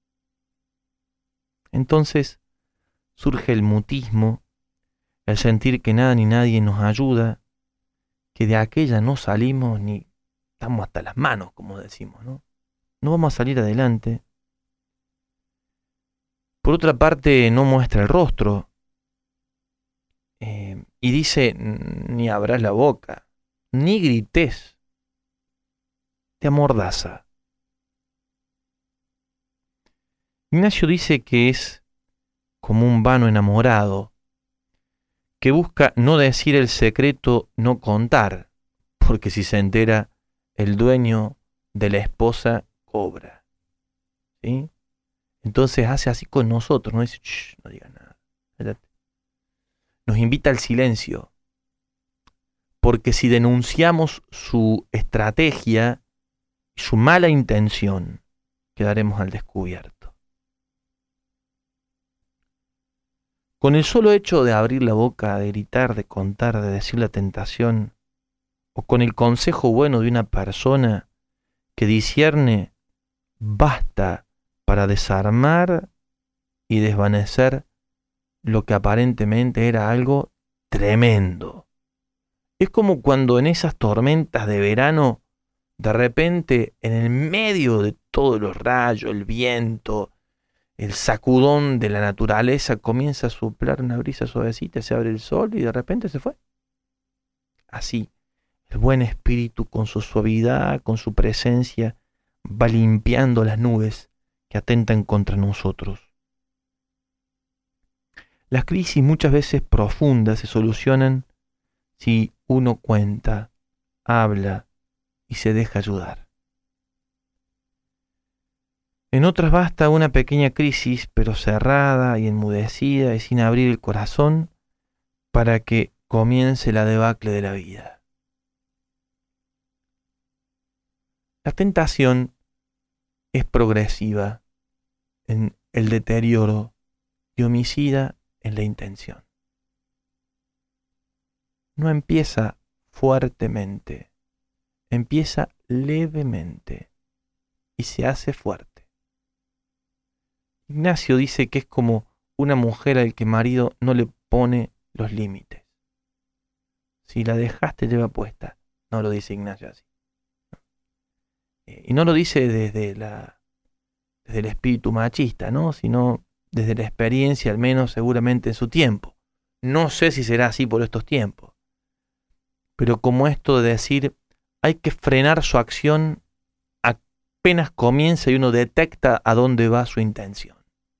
Entonces surge el mutismo, el sentir que nada ni nadie nos ayuda, que de aquella no salimos ni estamos hasta las manos, como decimos, ¿no? No vamos a salir adelante. Por otra parte, no muestra el rostro eh, y dice, ni abras la boca, ni grites, te amordaza. Ignacio dice que es como un vano enamorado, que busca no decir el secreto, no contar, porque si se entera el dueño de la esposa cobra. ¿Sí? Entonces hace así con nosotros, no dice, shh, no diga nada. Cállate. Nos invita al silencio. Porque si denunciamos su estrategia y su mala intención, quedaremos al descubierto. Con el solo hecho de abrir la boca, de gritar, de contar, de decir la tentación, o con el consejo bueno de una persona que discierne, basta para desarmar y desvanecer lo que aparentemente era algo tremendo. Es como cuando en esas tormentas de verano, de repente, en el medio de todos los rayos, el viento, el sacudón de la naturaleza, comienza a soplar una brisa suavecita, se abre el sol y de repente se fue. Así, el buen espíritu con su suavidad, con su presencia, va limpiando las nubes que atentan contra nosotros. Las crisis muchas veces profundas se solucionan si uno cuenta, habla y se deja ayudar. En otras basta una pequeña crisis, pero cerrada y enmudecida y sin abrir el corazón para que comience la debacle de la vida. La tentación es progresiva en el deterioro y homicida en la intención. No empieza fuertemente, empieza levemente y se hace fuerte. Ignacio dice que es como una mujer al que el marido no le pone los límites. Si la dejaste, lleva puesta. No lo dice Ignacio así. Y no lo dice desde, la, desde el espíritu machista, ¿no? Sino desde la experiencia, al menos seguramente en su tiempo. No sé si será así por estos tiempos. Pero como esto de decir, hay que frenar su acción apenas comienza y uno detecta a dónde va su intención.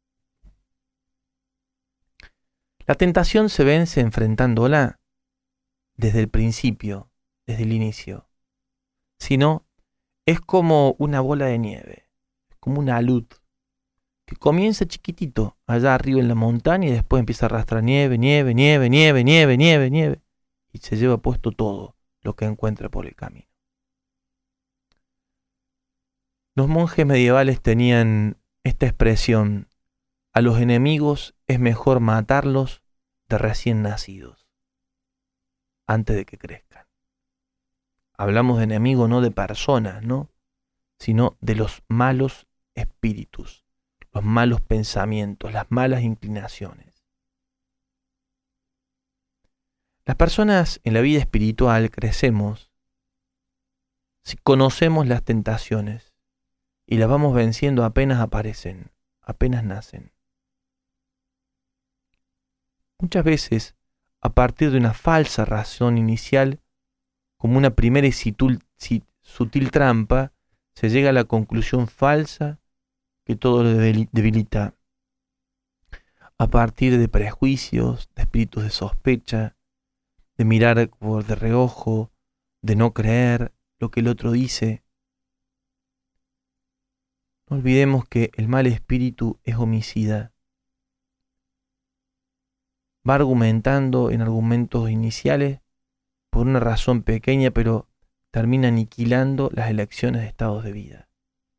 La tentación se vence enfrentándola desde el principio, desde el inicio. Si no, es como una bola de nieve, es como una luz que comienza chiquitito allá arriba en la montaña y después empieza a arrastrar nieve, nieve, nieve, nieve, nieve, nieve, nieve. Y se lleva puesto todo lo que encuentra por el camino. Los monjes medievales tenían esta expresión: a los enemigos es mejor matarlos de recién nacidos, antes de que crezcan. Hablamos de enemigos no de personas, ¿no? Sino de los malos espíritus, los malos pensamientos, las malas inclinaciones. Las personas en la vida espiritual crecemos si conocemos las tentaciones y las vamos venciendo apenas aparecen, apenas nacen. Muchas veces, a partir de una falsa razón inicial, como una primera y sutil, sutil trampa, se llega a la conclusión falsa que todo lo debilita. A partir de prejuicios, de espíritus de sospecha, de mirar por de reojo, de no creer lo que el otro dice. No olvidemos que el mal espíritu es homicida. Va argumentando en argumentos iniciales por una razón pequeña, pero termina aniquilando las elecciones de estados de vida.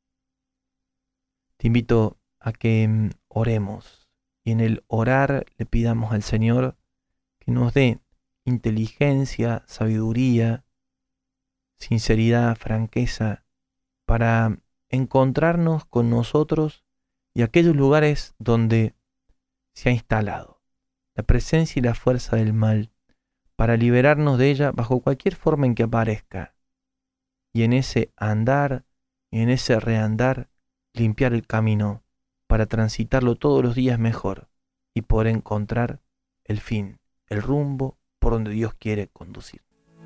Te invito a que oremos y en el orar le pidamos al Señor que nos dé inteligencia, sabiduría, sinceridad, franqueza, para encontrarnos con nosotros y aquellos lugares donde se ha instalado la presencia y la fuerza del mal, para liberarnos de ella bajo cualquier forma en que aparezca, y en ese andar y en ese reandar limpiar el camino para transitarlo todos los días mejor y poder encontrar el fin, el rumbo por donde Dios quiere conducir.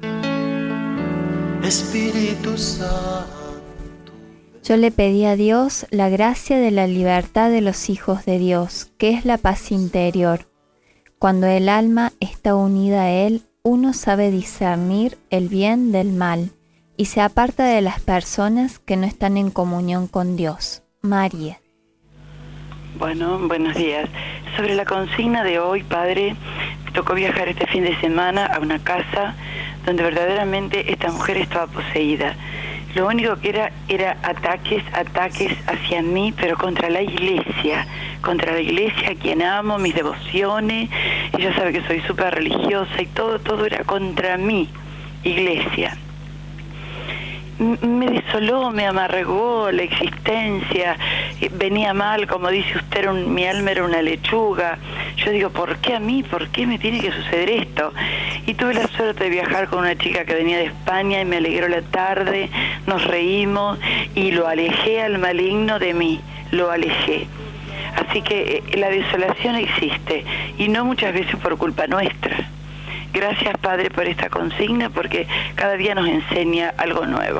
Espíritu Santo. Yo le pedí a Dios la gracia de la libertad de los hijos de Dios, que es la paz interior. Cuando el alma está unida a Él, uno sabe discernir el bien del mal y se aparta de las personas que no están en comunión con Dios. María. Bueno, buenos días. Sobre la consigna de hoy, Padre, me tocó viajar este fin de semana a una casa donde verdaderamente esta mujer estaba poseída. Lo único que era, era ataques, ataques hacia mí, pero contra la iglesia, contra la iglesia a quien amo, mis devociones. Ella sabe que soy súper religiosa y todo, todo era contra mí, iglesia. Me desoló, me amargó la existencia, venía mal, como dice usted, era un, mi alma era una lechuga. Yo digo, ¿por qué a mí? ¿Por qué me tiene que suceder esto? Y tuve la suerte de viajar con una chica que venía de España y me alegró la tarde, nos reímos y lo alejé al maligno de mí, lo alejé. Así que eh, la desolación existe y no muchas veces por culpa nuestra. Gracias, Padre, por esta consigna, porque cada día nos enseña algo nuevo.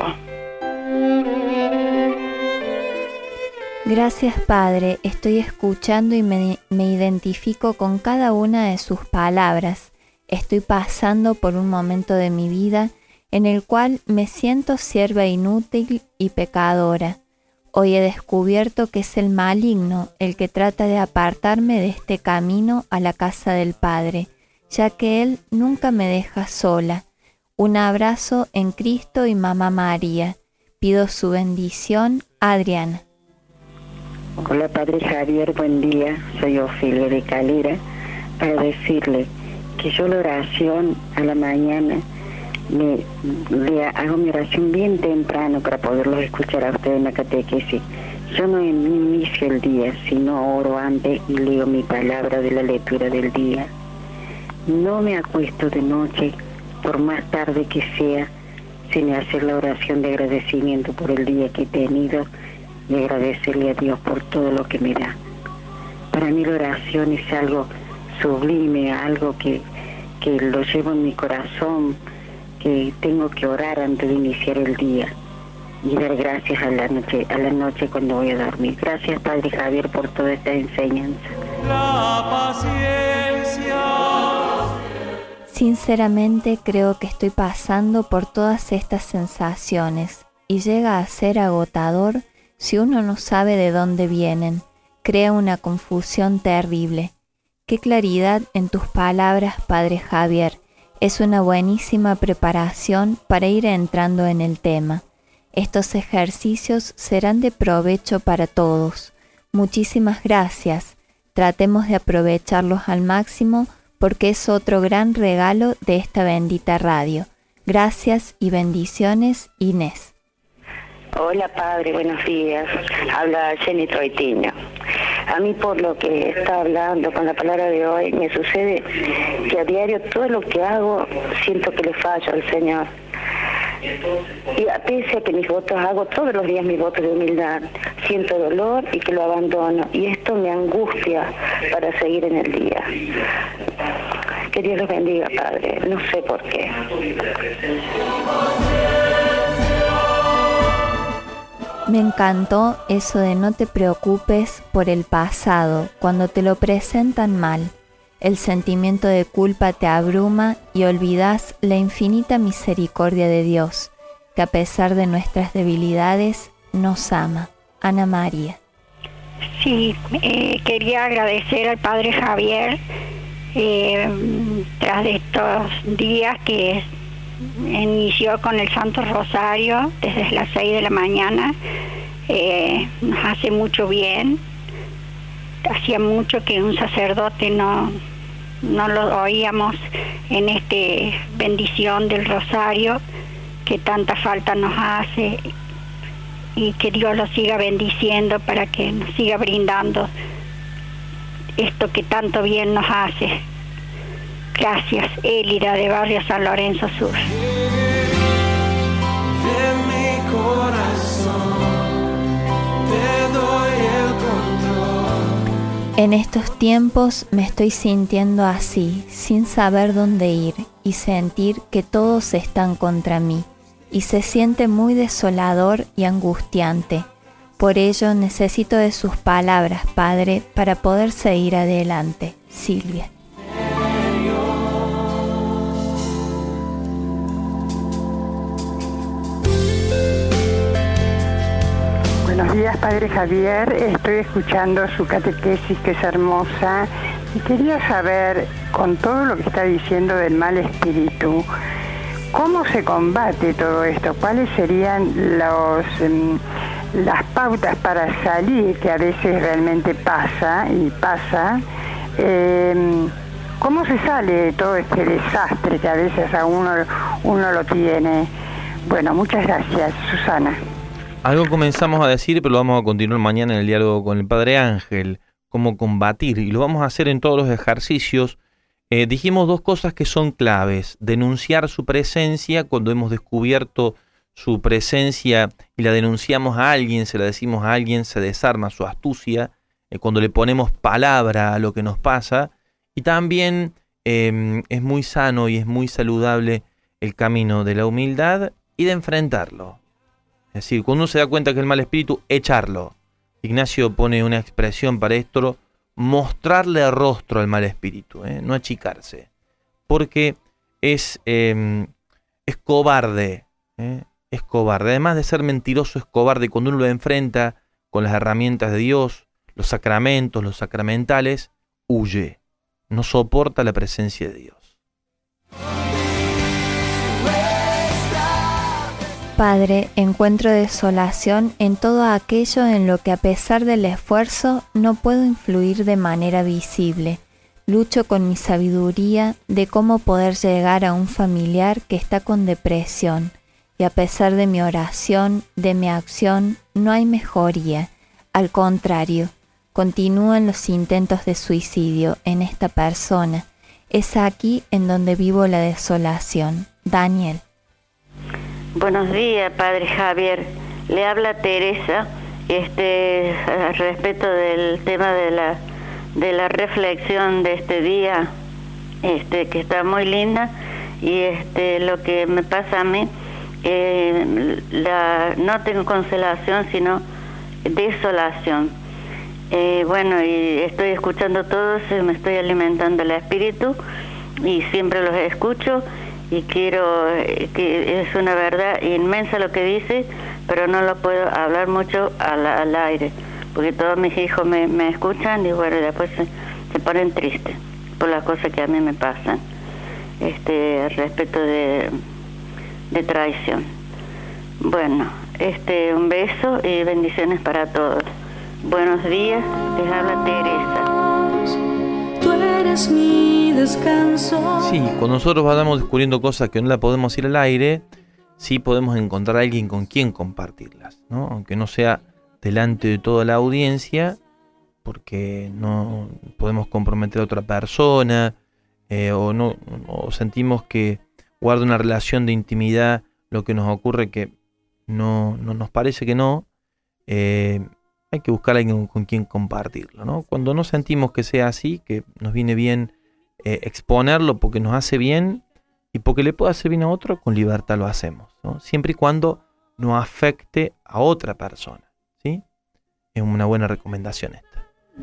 Gracias, Padre. Estoy escuchando y me, me identifico con cada una de sus palabras. Estoy pasando por un momento de mi vida en el cual me siento sierva inútil y pecadora. Hoy he descubierto que es el maligno el que trata de apartarme de este camino a la casa del Padre, ya que Él nunca me deja sola. Un abrazo en Cristo y Mamá María. Pido su bendición, Adriana. Hola, Padre Javier, buen día. Soy Ofelia de Calera, para decirle que yo la oración a la mañana, me, le hago mi oración bien temprano para poderlos escuchar a ustedes en la catequesis. Yo no inicio el día, sino oro antes y leo mi palabra de la lectura del día. No me acuesto de noche, por más tarde que sea, sin hacer la oración de agradecimiento por el día que he tenido y agradecerle a Dios por todo lo que me da. Para mí la oración es algo sublime, algo que, que lo llevo en mi corazón, que tengo que orar antes de iniciar el día y dar gracias a la noche, a la noche cuando voy a dormir. Gracias, Padre Javier, por toda esta enseñanza. La paciencia. Sinceramente creo que estoy pasando por todas estas sensaciones y llega a ser agotador si uno no sabe de dónde vienen. Crea una confusión terrible. Qué claridad en tus palabras, Padre Javier. Es una buenísima preparación para ir entrando en el tema. Estos ejercicios serán de provecho para todos. Muchísimas gracias. Tratemos de aprovecharlos al máximo porque es otro gran regalo de esta bendita radio. Gracias y bendiciones, Inés. Hola, Padre, buenos días. Habla Jenny Troitiño. A mí, por lo que está hablando con la palabra de hoy, me sucede que a diario todo lo que hago siento que le fallo al Señor. Y a pesar que mis votos hago todos los días mis votos de humildad, siento dolor y que lo abandono. Y esto me angustia para seguir en el día. Que Dios los bendiga, Padre. No sé por qué. Me encantó eso de no te preocupes por el pasado cuando te lo presentan mal. El sentimiento de culpa te abruma y olvidas la infinita misericordia de Dios, que a pesar de nuestras debilidades nos ama. Ana María. Sí, eh, quería agradecer al Padre Javier eh, tras de estos días que inició con el Santo Rosario desde las seis de la mañana. Eh, nos hace mucho bien. Hacía mucho que un sacerdote no, no lo oíamos en esta bendición del Rosario, que tanta falta nos hace, y que Dios lo siga bendiciendo para que nos siga brindando esto que tanto bien nos hace. Gracias. Élida, de Barrio San Lorenzo Sur. De mi corazón te doy el control. En estos tiempos me estoy sintiendo así, sin saber dónde ir y sentir que todos están contra mí, y se siente muy desolador y angustiante. Por ello necesito de sus palabras, Padre, para poder seguir adelante. Silvia. días, Padre Javier. Estoy escuchando su catequesis, que es hermosa, y quería saber, con todo lo que está diciendo del mal espíritu, ¿cómo se combate todo esto? ¿Cuáles serían los, um, las pautas para salir, que a veces realmente pasa, y pasa? Eh, ¿Cómo se sale de todo este desastre que a veces a uno, uno lo tiene? Bueno, muchas gracias, Susana. Algo comenzamos a decir, pero lo vamos a continuar mañana en el diálogo con el Padre Ángel, cómo combatir, y lo vamos a hacer en todos los ejercicios. Eh, dijimos dos cosas que son claves: denunciar su presencia cuando hemos descubierto su presencia y la denunciamos a alguien, se la decimos a alguien, se desarma su astucia, eh, cuando le ponemos palabra a lo que nos pasa. Y también eh, es muy sano y es muy saludable el camino de la humildad y de enfrentarlo. Es decir, cuando uno se da cuenta que el mal espíritu, echarlo. Ignacio pone una expresión para esto: mostrarle rostro al mal espíritu, ¿eh? No achicarse. Porque es, eh, es cobarde, ¿eh? es cobarde. Además de ser mentiroso, es cobarde. Cuando uno lo enfrenta con las herramientas de Dios, los sacramentos, los sacramentales, huye. No soporta la presencia de Dios. Padre, encuentro desolación en todo aquello en lo que, a pesar del esfuerzo, no puedo influir de manera visible. Lucho con mi sabiduría de cómo poder llegar a un familiar que está con depresión, y a pesar de mi oración, de mi acción, no hay mejoría. Al contrario, continúan los intentos de suicidio en esta persona. Es aquí en donde vivo la desolación. Daniel. Buenos días, Padre Javier. Le habla Teresa, este, respecto del tema de la de la reflexión de este día, este, que está muy linda, y este, lo que me pasa a mí, eh, la, no tengo consolación, sino desolación. Eh, bueno, y estoy escuchando todos, me estoy alimentando el espíritu y siempre los escucho, y quiero, eh, que es una verdad inmensa lo que dice, pero no lo puedo hablar mucho al, al aire, porque todos mis hijos me, me escuchan y bueno, después se, se ponen tristes por las cosas que a mí me pasan, este, respecto de, de traición. Bueno, este, un beso y bendiciones para todos. Buenos días, les habla Teresa. Tú eres mi descanso. Sí, cuando nosotros vamos descubriendo cosas que no las podemos ir al aire, sí podemos encontrar a alguien con quien compartirlas, ¿no? Aunque no sea delante de toda la audiencia, porque no podemos comprometer a otra persona, eh, o no, o sentimos que guarda una relación de intimidad lo que nos ocurre que no, no nos parece que no. Eh, Hay que buscar a alguien con quien compartirlo, ¿no? Cuando no sentimos que sea así, que nos viene bien eh, exponerlo porque nos hace bien y porque le puede hacer bien a otro, con libertad lo hacemos, ¿no? Siempre y cuando no afecte a otra persona, ¿sí? Es una buena recomendación esta.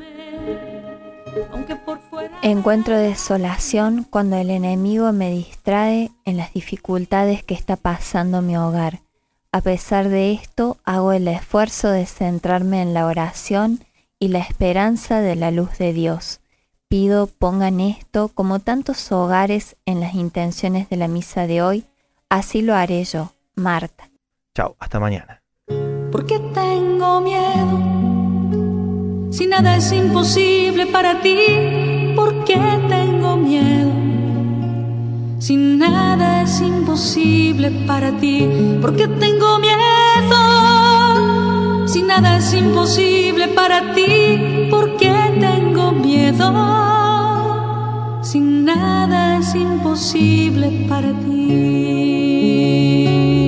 Encuentro desolación cuando el enemigo me distrae en las dificultades que está pasando mi hogar. A pesar de esto, hago el esfuerzo de centrarme en la oración y la esperanza de la luz de Dios. Pido pongan esto, como tantos hogares, en las intenciones de la misa de hoy. Así lo haré yo, Marta. Chao, hasta mañana. ¿Por qué tengo miedo? Si nada es imposible para ti, ¿por qué tengo miedo? Si nada es imposible para ti, ¿por qué tengo miedo? Si nada es imposible para ti, ¿por qué tengo miedo? Si nada es imposible para ti.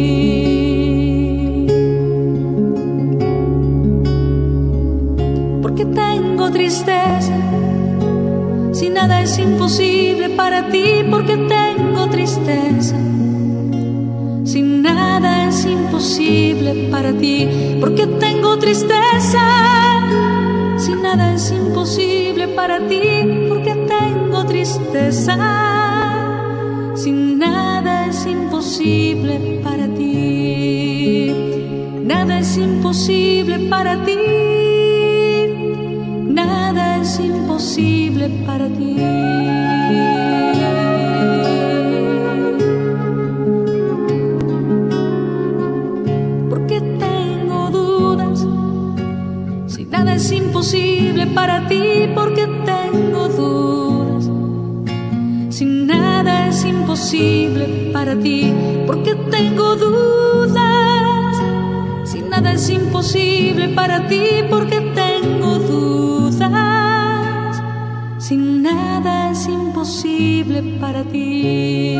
¿Por qué tengo tristeza? Si nada es imposible para ti, ¿por qué tengo tristeza? Si nada es imposible para ti, ¿por qué tengo tristeza? Si nada es imposible para ti, ¿por qué tengo tristeza? Si nada es imposible para ti. nada es imposible para ti, nada es imposible para ti. Porque tengo dudas, si nada es imposible para ti, porque tengo dudas, si nada es imposible para ti, porque tengo dudas, si nada es imposible para ti, porque tengo dudas, si nada es imposible para ti.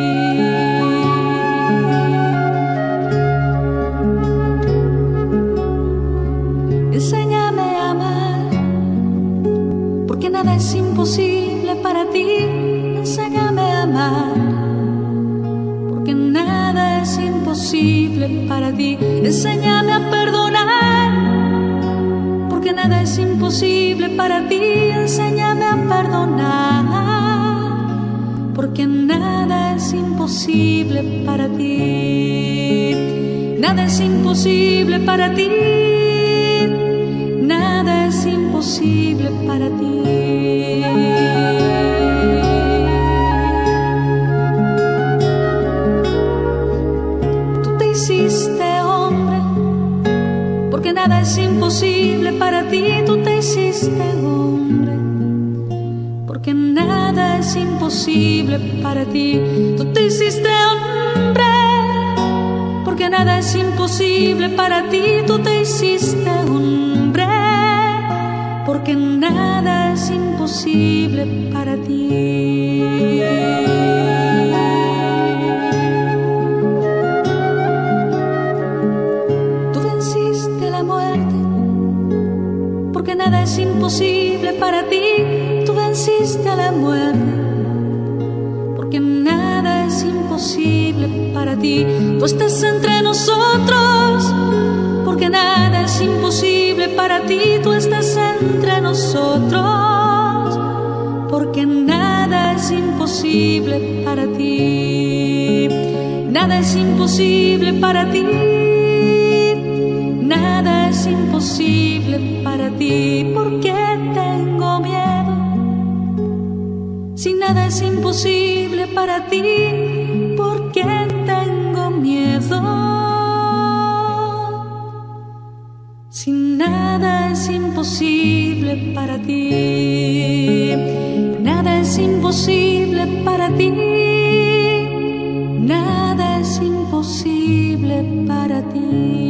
Enséñame a amar, porque nada es imposible para ti. Enséñame a amar, porque nada es imposible para ti. Enséñame a perdonar, porque nada es imposible para ti. Enséñame a perdonar, porque nada es imposible para ti. Nada es imposible para ti, nada es imposible para ti. Hiciste hombre, porque nada es imposible para ti. Tú te hiciste hombre, porque nada es imposible para ti. Tú te hiciste hombre, porque nada es imposible para ti. Tú te hiciste hombre, porque nada es imposible para ti. Nada es imposible para ti, tú venciste a la muerte, porque nada es imposible para ti. Tú estás entre nosotros, porque nada es imposible para ti. Tú estás entre nosotros, porque nada es imposible para ti. Nada es imposible para ti, nada es imposible para ti. ¿Por qué tengo miedo? Si nada es imposible para ti, ¿por qué tengo miedo? Si nada es imposible para ti, nada es imposible para ti, nada es imposible para ti.